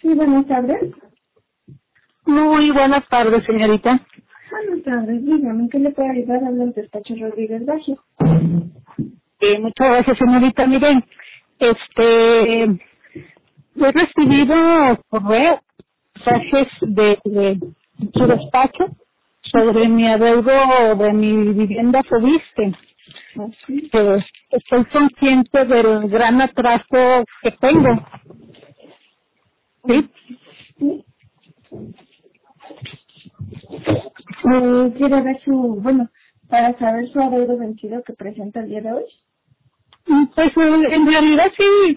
Sí, buenas tardes. Muy buenas tardes, señorita. Buenas tardes, dígame, ¿en qué le puedo ayudar? Habla el despacho Rodríguez Baggio. Muchas gracias, señorita. Miren, he recibido correos, mensajes de su despacho sobre mi adeudo de mi vivienda Fobiste. Así. Pues estoy consciente del gran atraso que tengo. ¿Sí? Sí. ¿Quiere ver para saber su adeudo vencido que presenta el día de hoy? Pues en realidad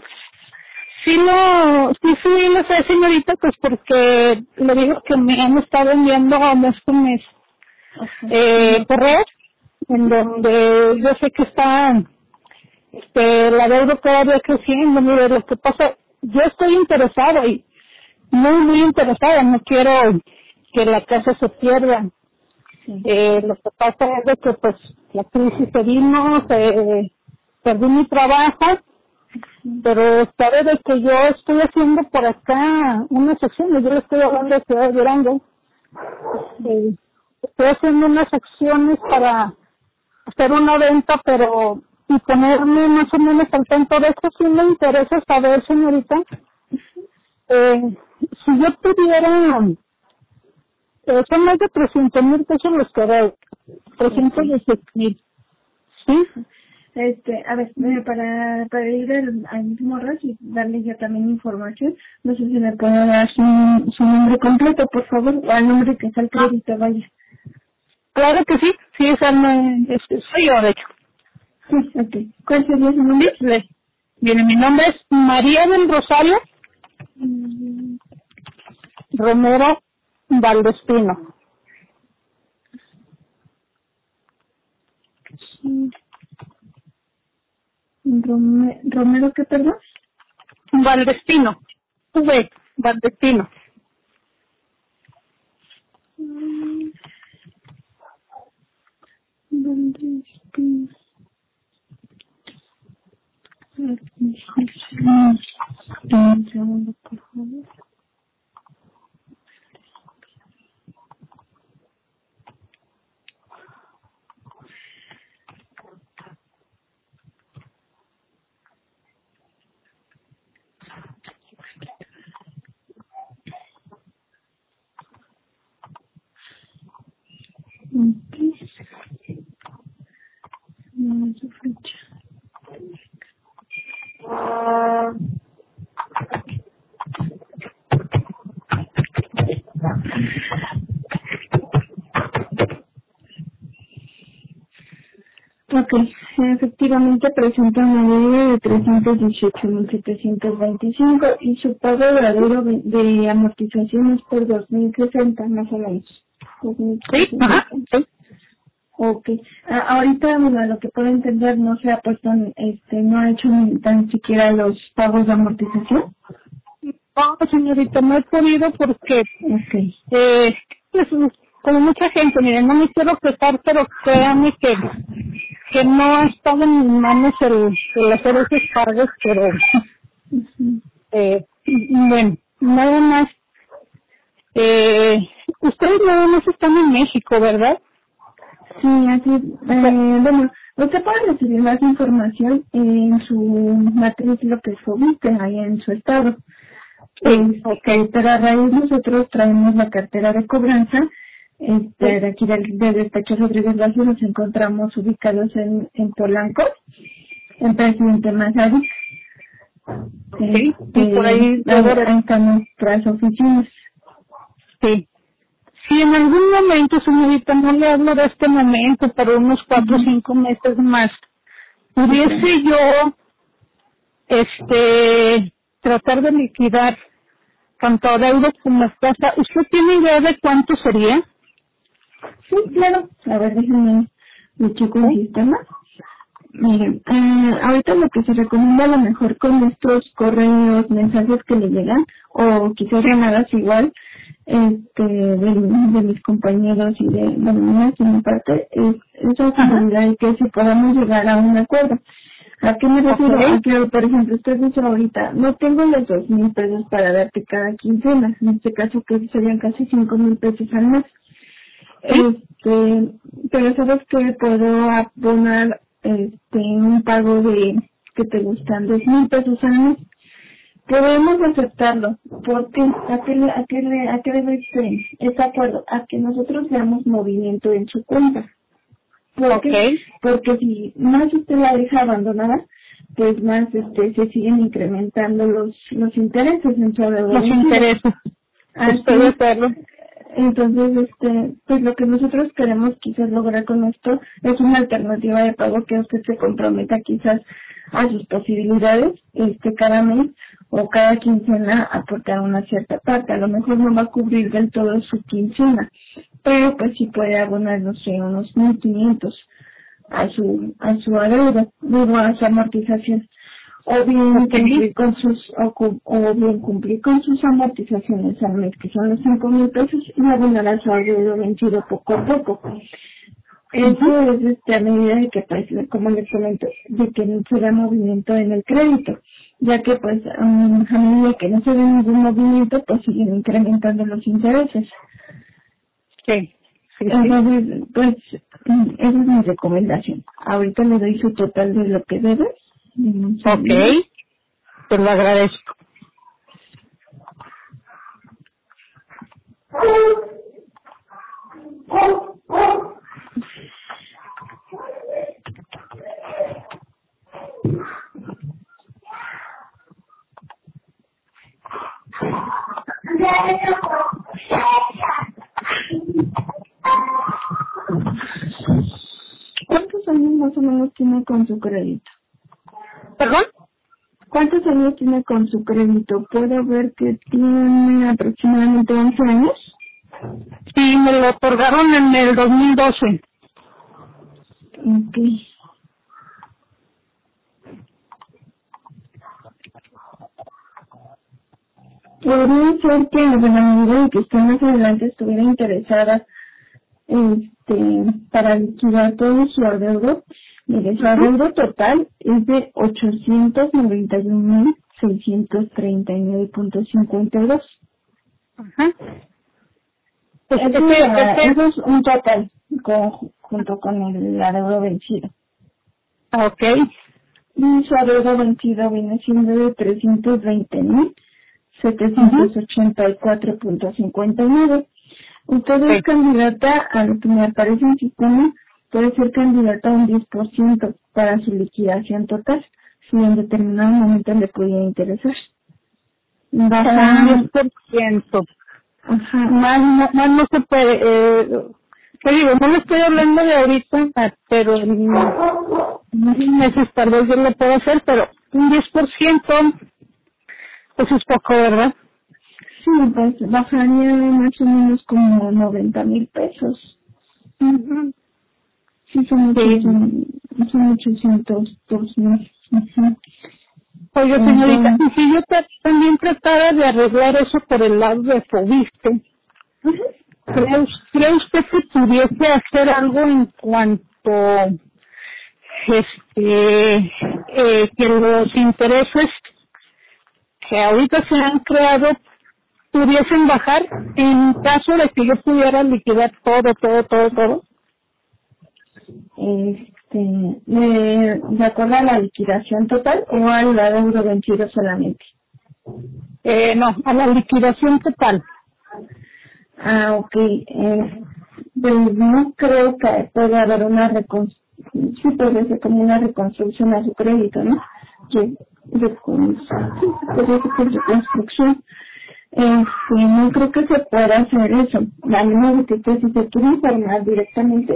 sí lo sé, señorita, pues porque le digo que me han estado enviando este mes correos en donde yo sé que está la deuda todavía creciendo. Mire, lo que pasa, yo estoy interesada y muy interesada, no quiero que la casa se pierda. Sí. Lo que pasa es de que pues la crisis se vino, perdí mi trabajo, pero sabe de que yo estoy haciendo por acá unas acciones. Yo le estoy hablando de Ciudad de Durango. Estoy haciendo unas acciones para hacer una venta, pero y ponerme más o menos al tanto de esto. Sí me interesa saber, señorita, si yo pudiera, son más de 300,000 pesos los que debo, 316,000, ¿sí? A ver, para ir al mismo ras y darle yo también información, no sé si me puede dar su nombre completo, por favor, o al nombre que está el crédito, vaya. Claro que sí, soy yo, de hecho. Sí, ok. ¿Cuál sería su nombre? Bien, mi nombre es María del Rosario Romero Valdespino. Sí. Romero, ¿qué perdón? Valdespino. Valdespino. Valdespino. Un segundo, por favor. No, su fecha. Ok, efectivamente presenta una deuda de 318,725 y su pago verdadero de amortizaciones por 2,060 más o menos. Sí, ajá, sí. Ok. Ahorita, bueno, lo que puedo entender, no se ha puesto, no ha hecho ni tan siquiera los pagos de amortización. No, señorita, no he podido porque, Ok. pues, como mucha gente, miren, no me quiero quejar, pero créanme que no ha estado en mis manos el hacer esos pagos, pero, bueno, nada más, ustedes nada más están en México, ¿verdad? Sí, así, bueno, usted puede recibir más información en su matriz, lo que se ubique ahí en su estado. Sí, ok. Pero a raíz nosotros traemos la cartera de cobranza, de aquí del despacho Rodríguez Baggio nos encontramos ubicados en Polanco, en Presidente Mazarik. Sí, y por ahí Ahí están nuestras oficinas. Sí. Si en algún momento, señorita, no le hablo de este momento, pero unos 4 o 5 meses más, pudiese yo, tratar de liquidar tanto adeudo como casa. ¿Usted tiene idea de cuánto sería? Sí, claro. A ver, déjenme, me checo el sistema. Miren, ahorita lo que se recomienda a lo mejor con estos correos, mensajes que le llegan, o quizás llamadas igual, de mis compañeros y de mi parte, es la posibilidad de que si podamos llegar a un acuerdo. ¿A qué me refiero? Okay. A que, por ejemplo, usted dice ahorita, no tengo los 2,000 pesos para darte cada quincena, en este caso que serían casi 5,000 pesos al mes. Pero sabes que puedo abonar un pago de, que te gustan, 2,000 pesos al mes. Podemos aceptarlo, porque a qué debe este acuerdo, a que nosotros veamos movimiento en su cuenta. Okay. Porque si más usted la deja abandonada, pues más se siguen incrementando los intereses en su deuda. Los intereses. Estoy de acuerdo. Entonces, pues lo que nosotros queremos quizás lograr con esto es una alternativa de pago que usted se comprometa quizás a sus posibilidades, cada mes o cada quincena aportar una cierta parte. A lo mejor no va a cubrir del todo su quincena, pero pues sí puede abonar, no sé, unos 1,500 a su adeudo, luego a su amortización. O bien cumplir con sus amortizaciones al mes, que son los 5,000 pesos, y abonar a su adeudo vencido poco a poco. Eso es a medida de que, pues, como les comento, de que no se da movimiento en el crédito, ya que, pues, a medida que no se ve ningún movimiento, pues siguen incrementando los intereses. Sí. Entonces, pues, esa es mi recomendación. Ahorita le doy su total de lo que debes. Okay. Te lo agradezco. ¿Cuántos años más o menos tiene con su crédito? ¿Perdón? ¿Cuántos años tiene con su crédito? Puedo ver que tiene aproximadamente 11 años. Sí, me lo otorgaron en el 2012. Ok. Podría ser que en la medida en que usted más adelante estuviera interesada para liquidar todo su adeudo. Mire, su adeudo total es de 891,639.52. Ajá. Eso es un total junto con el adeudo vencido. Okay. Y su adeudo vencido viene siendo de 320,784.59. Usted es candidata a lo que me aparece en el sistema, puede ser candidata a un 10% para su liquidación total, si en determinado momento le pudiera interesar. Baja un 10%. Ajá. Más no se puede. ¿Qué digo? No le estoy hablando de ahorita, pero en unos meses tal vez yo lo puedo hacer, pero un 10%, pues es poco, ¿verdad? Sí, pues bajaría más o menos como 90,000 pesos. Uh-huh. Sí, son 800 por mes. Oye, señorita, y si yo también tratara de arreglar eso por el lado de Fobiste, ¿cree usted que pudiese hacer algo en cuanto que los intereses que ahorita se han creado pudiesen bajar en caso de que yo pudiera liquidar todo? ¿De acuerdo a la liquidación total o al adeudo vencido solamente? No, a la liquidación total. Ok. Pues no creo que pueda haber una reconstrucción. Sí, puede ser como una reconstrucción a su crédito, ¿no? Reconstrucción. No creo que se pueda hacer eso. A menos de que usted, si se quiere informar directamente,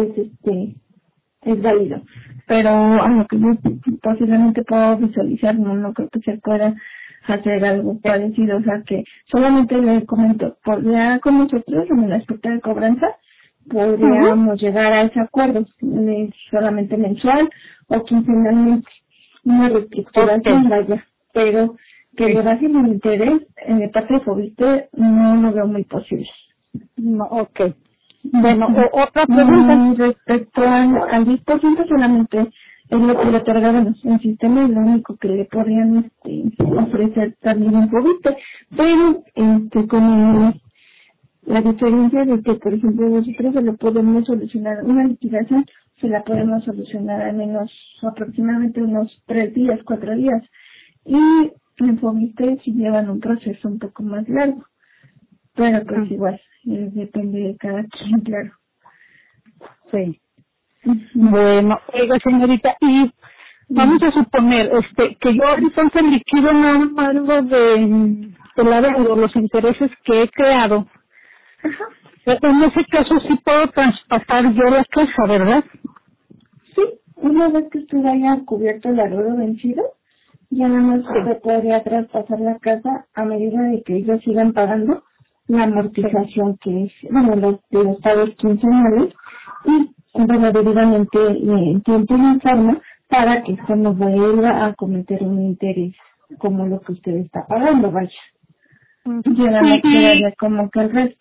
es válido. Pero a lo que yo posiblemente puedo visualizar, no creo que se pueda hacer algo parecido. O sea que solamente le comento, podría con nosotros en el aspecto de cobranza, podríamos llegar a ese acuerdo, solamente mensual o quincenalmente, una reestructuración, vaya, pero que le bajen el interés de parte de Fobiste no lo veo muy posible. No, okay. Bueno, otra pregunta. Respecto al 10% solamente es lo que le otorgaron el sistema, es lo único que le podrían ofrecer también un poquito, pero con la diferencia de que, por ejemplo, nosotros se lo podemos solucionar, una liquidación se la podemos solucionar al menos aproximadamente unos 3 días, 4 días, y en Fobiste sí llevan un proceso un poco más largo, pero pues igual, depende de cada quien, claro. Sí. Bueno, oiga señorita, y vamos a suponer que yo entonces liquido nada más lo de la deuda, los intereses que he creado. Ajá. En ese caso sí puedo traspasar yo la casa, ¿verdad? Sí, una vez que usted haya cubierto el adeudo vencido, ya nada más se podría traspasar la casa a medida de que ellos sigan pagando la amortización que es, bueno, los pagos quincenales y, bueno, debidamente en tiempo y en forma para que esto no vuelva a cometer un interés como lo que usted está pagando, vaya. Ya nada más quedaría como que el resto.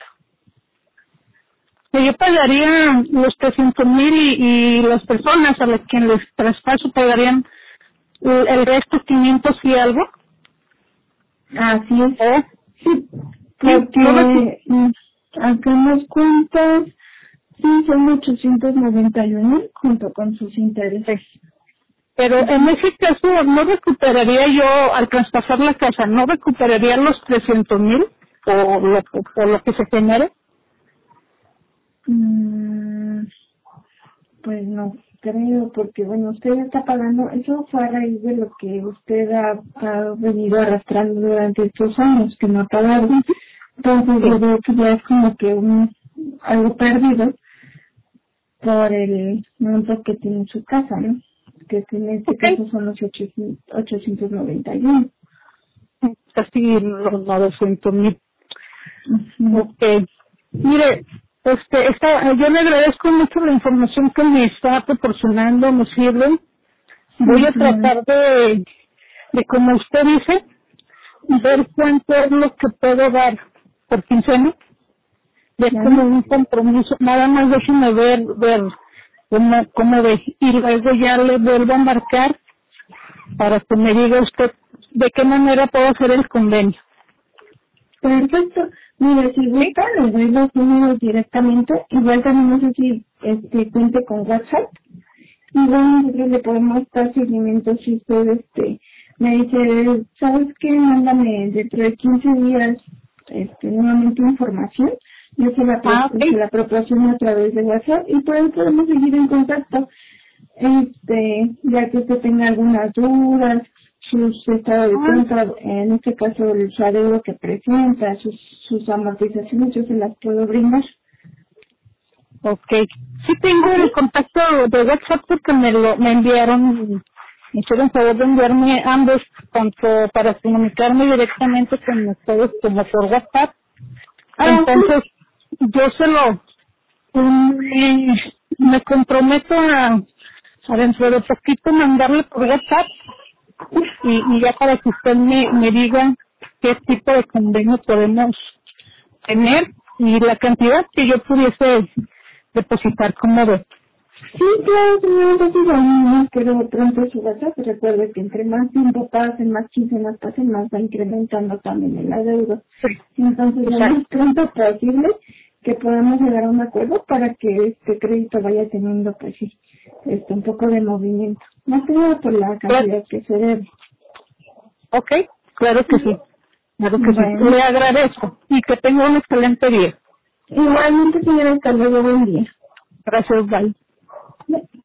Yo pagaría los 300,000 y las personas a las que les traspaso pagarían el resto 500 y algo. Así es. Sí, No, porque hagamos cuentas, sí, son 891 junto con sus intereses. pero en ese caso no recuperaría yo, al traspasar la casa, no recuperaría los 300,000 o lo que se genere. Pues no creo, porque bueno, usted está pagando, eso fue a raíz de lo que usted ha venido arrastrando durante estos años, que no ha pagado. Entonces yo veo que ya es como que algo perdido por el monto que tiene su casa, ¿no? Que en este caso son los 891. Casi los 900,000. Uh-huh. Okay. Mire, yo le agradezco mucho la información que me está proporcionando, me sirve. Voy a tratar de como usted dice, ver cuánto es lo que puedo dar por quincena, de como un compromiso, nada más déjeme ver cómo ve, y luego ya le vuelvo a marcar para que me diga usted de qué manera puedo hacer el convenio. Perfecto. Mire, si gusta, les doy los números directamente. Igual también no sé si cuente con WhatsApp. Igual nosotros le podemos dar seguimiento si usted me dice, ¿sabes qué? Mándame dentro de 15 días nuevamente información. Yo se la proporciono a través de WhatsApp y por ahí podemos seguir en contacto. Ya que usted tenga algunas dudas, sus estados de cuenta, en este caso el adeudo que presenta, sus amortizaciones, yo se las puedo brindar. Okay. Sí tengo el contacto de WhatsApp porque me enviaron, me hicieron favor de enviarme ambos, tanto para comunicarme directamente con ustedes como por WhatsApp. Entonces, yo me comprometo a dentro de poquito mandarle por WhatsApp y ya para que usted me diga qué tipo de convenio podemos tener y la cantidad que yo pudiese depositar como de. Sí, claro, señor, entonces vamos, pero pronto su WhatsApp, recuerde que entre más tiempo pasen, más quincenas pasen, más va incrementando también el adeudo. Sí. Entonces, lo más pronto posible que podamos llegar a un acuerdo para que este crédito vaya teniendo, pues sí, un poco de movimiento. Más que nada por la cantidad que se debe. Ok, claro que sí. Claro que sí. Le agradezco y que tenga un excelente día. Igualmente, señora, hasta luego, buen día. Gracias, bye.